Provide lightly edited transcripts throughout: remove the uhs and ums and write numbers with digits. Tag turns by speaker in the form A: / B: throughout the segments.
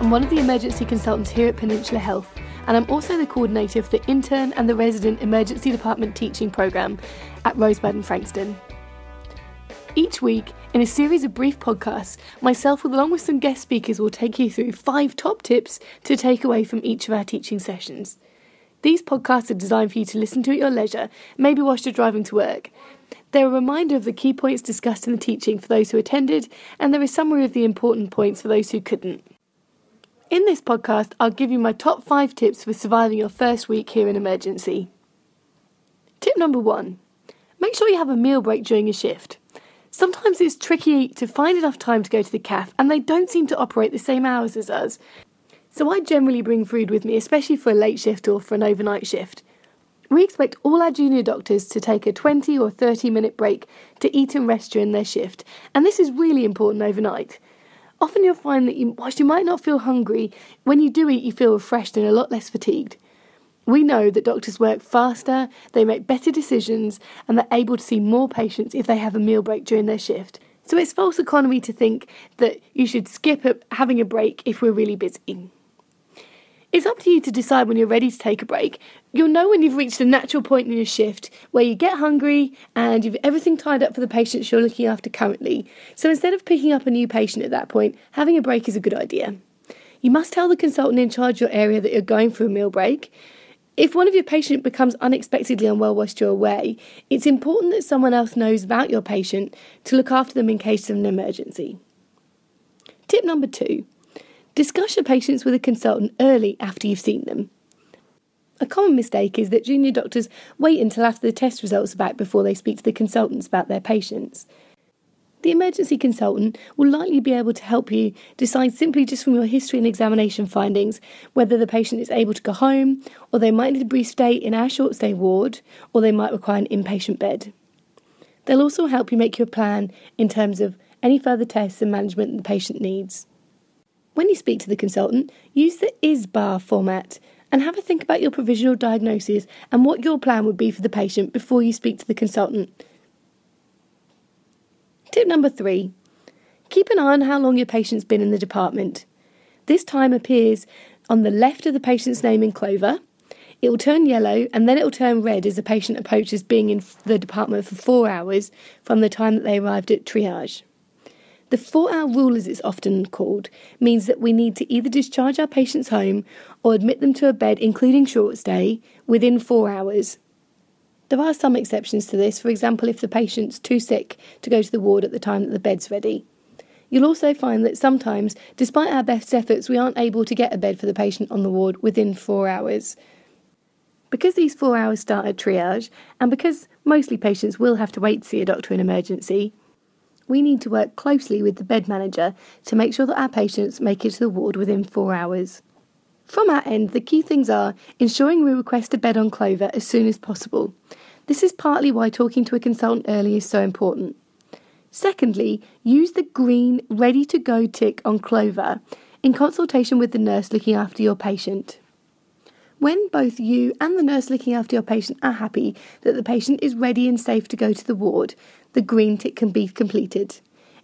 A: I'm one of the emergency consultants here at Peninsula Health, and I'm also the coordinator of the intern and the resident emergency department teaching programme at Rosebud and Frankston. Each week, in a series of brief podcasts, myself along with some guest speakers will take you through 5 top tips to take away from each of our teaching sessions. These podcasts are designed for you to listen to at your leisure, maybe whilst you're driving to work. They're a reminder of the key points discussed in the teaching for those who attended, and they're a summary of the important points for those who couldn't. In this podcast, I'll give you my top 5 tips for surviving your first week here in emergency. Tip number 1. Make sure you have a meal break during your shift. Sometimes it's tricky to find enough time to go to the cafe, and they don't seem to operate the same hours as us. So I generally bring food with me, especially for a late shift or for an overnight shift. We expect all our junior doctors to take a 20 or 30 minute break to eat and rest during their shift, and this is really important overnight. Often you'll find that whilst you might not feel hungry, when you do eat you feel refreshed and a lot less fatigued. We know that doctors work faster, they make better decisions, and they're able to see more patients if they have a meal break during their shift. So it's false economy to think that you should skip having a break if we're really busy. It's up to you to decide when you're ready to take a break. You'll know when you've reached a natural point in your shift where you get hungry and you've everything tied up for the patients you're looking after currently. So instead of picking up a new patient at that point, having a break is a good idea. You must tell the consultant in charge of your area that you're going for a meal break. If one of your patients becomes unexpectedly unwell whilst you're away, it's important that someone else knows about your patient to look after them in case of an emergency. Tip number 2. Discuss your patients with a consultant early after you've seen them. A common mistake is that junior doctors wait until after the test results are back before they speak to the consultants about their patients. The emergency consultant will likely be able to help you decide simply just from your history and examination findings whether the patient is able to go home, or they might need a brief stay in our short stay ward, or they might require an inpatient bed. They'll also help you make your plan in terms of any further tests and management the patient needs. When you speak to the consultant, use the IS bar format and have a think about your provisional diagnosis and what your plan would be for the patient before you speak to the consultant. Tip number 3. Keep an eye on how long your patient's been in the department. This time appears on the left of the patient's name in clover. It will turn yellow and then it will turn red as the patient approaches being in the department for 4 hours from the time that they arrived at triage. The 4-hour rule, as it's often called, means that we need to either discharge our patients home or admit them to a bed, including short stay, within 4 hours. There are some exceptions to this, for example, if the patient's too sick to go to the ward at the time that the bed's ready. You'll also find that sometimes, despite our best efforts, we aren't able to get a bed for the patient on the ward within 4 hours. Because these 4 hours start at triage, and because mostly patients will have to wait to see a doctor in emergency, we need to work closely with the bed manager to make sure that our patients make it to the ward within 4 hours. From our end, the key things are ensuring we request a bed on clover as soon as possible. This is partly why talking to a consultant early is so important. Secondly, use the green ready to go tick on clover in consultation with the nurse looking after your patient. When both you and the nurse looking after your patient are happy that the patient is ready and safe to go to the ward, the green tick can be completed.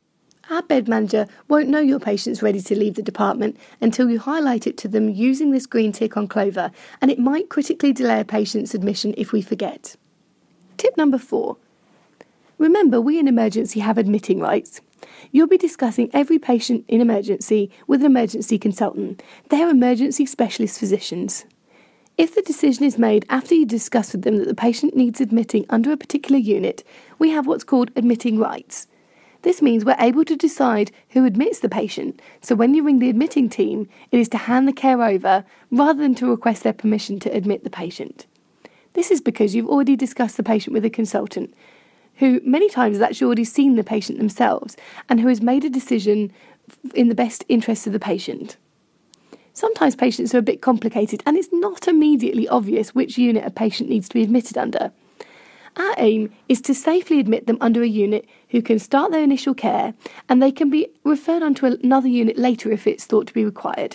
A: Our bed manager won't know your patient's ready to leave the department until you highlight it to them using this green tick on clover, and it might critically delay a patient's admission if we forget. Tip number 4. Remember, we in emergency have admitting rights. You'll be discussing every patient in emergency with an emergency consultant. They're emergency specialist physicians. If the decision is made after you discuss with them that the patient needs admitting under a particular unit, we have what's called admitting rights. This means we're able to decide who admits the patient, so when you ring the admitting team, it is to hand the care over rather than to request their permission to admit the patient. This is because you've already discussed the patient with a consultant, who many times has actually already seen the patient themselves and who has made a decision in the best interest of the patient. Sometimes patients are a bit complicated and it's not immediately obvious which unit a patient needs to be admitted under. Our aim is to safely admit them under a unit who can start their initial care, and they can be referred onto another unit later if it's thought to be required.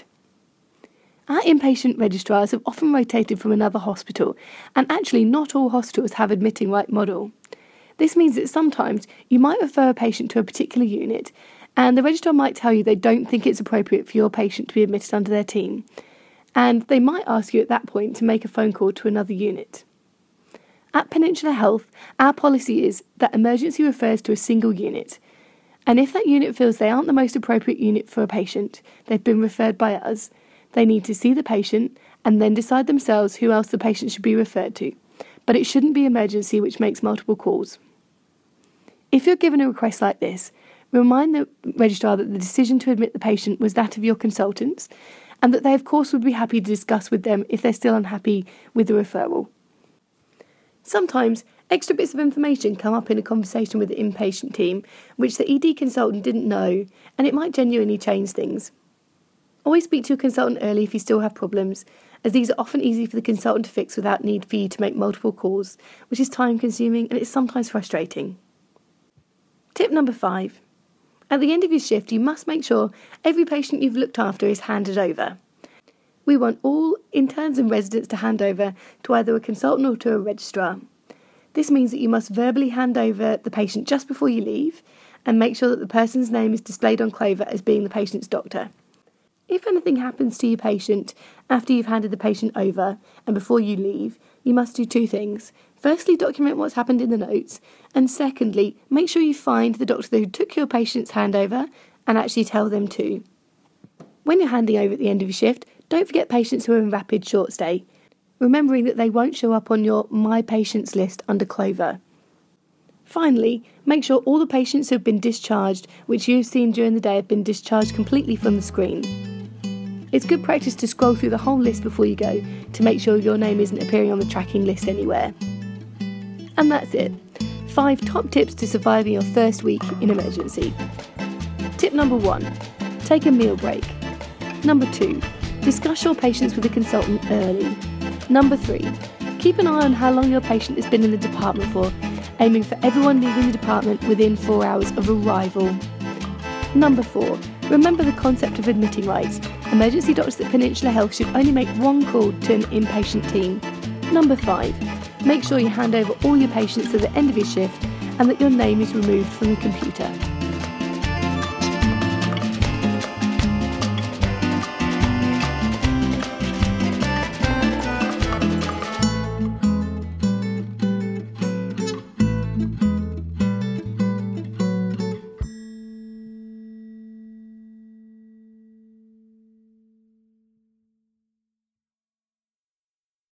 A: Our inpatient registrars have often rotated from another hospital, and actually not all hospitals have admitting right model. This means that sometimes you might refer a patient to a particular unit, And the registrar might tell you they don't think it's appropriate for your patient to be admitted under their team. And they might ask you at that point to make a phone call to another unit. At Peninsula Health, our policy is that emergency refers to a single unit. And if that unit feels they aren't the most appropriate unit for a patient, they've been referred by us, they need to see the patient and then decide themselves who else the patient should be referred to. But it shouldn't be emergency, which makes multiple calls. If you're given a request like this, remind the registrar that the decision to admit the patient was that of your consultants, and that they of course would be happy to discuss with them if they're still unhappy with the referral. Sometimes extra bits of information come up in a conversation with the inpatient team which the ED consultant didn't know, and it might genuinely change things. Always speak to your consultant early if you still have problems, as these are often easy for the consultant to fix without need for you to make multiple calls, which is time consuming and it's sometimes frustrating. Tip number 5. At the end of your shift, you must make sure every patient you've looked after is handed over. We want all interns and residents to hand over to either a consultant or to a registrar. This means that you must verbally hand over the patient just before you leave and make sure that the person's name is displayed on Clover as being the patient's doctor. If anything happens to your patient after you've handed the patient over and before you leave, you must do 2 things. Firstly, document what's happened in the notes, and secondly, make sure you find the doctor who took your patient's handover and actually tell them too. When you're handing over at the end of your shift, don't forget patients who are in rapid short stay, remembering that they won't show up on your My Patients list under Clover. Finally, make sure all the patients who have been discharged, which you've seen during the day, have been discharged completely from the screen. It's good practice to scroll through the whole list before you go to make sure your name isn't appearing on the tracking list anywhere. And that's it. 5 top tips to surviving your first week in emergency. Tip number 1. Take a meal break. Number 2. Discuss your patients with a consultant early. Number 3. Keep an eye on how long your patient has been in the department for, aiming for everyone leaving the department within 4 hours of arrival. Number 4. Remember the concept of admitting rights. Emergency doctors at Peninsula Health should only make 1 call to an inpatient team. Number 5. Make sure you hand over all your patients at the end of your shift and that your name is removed from the computer.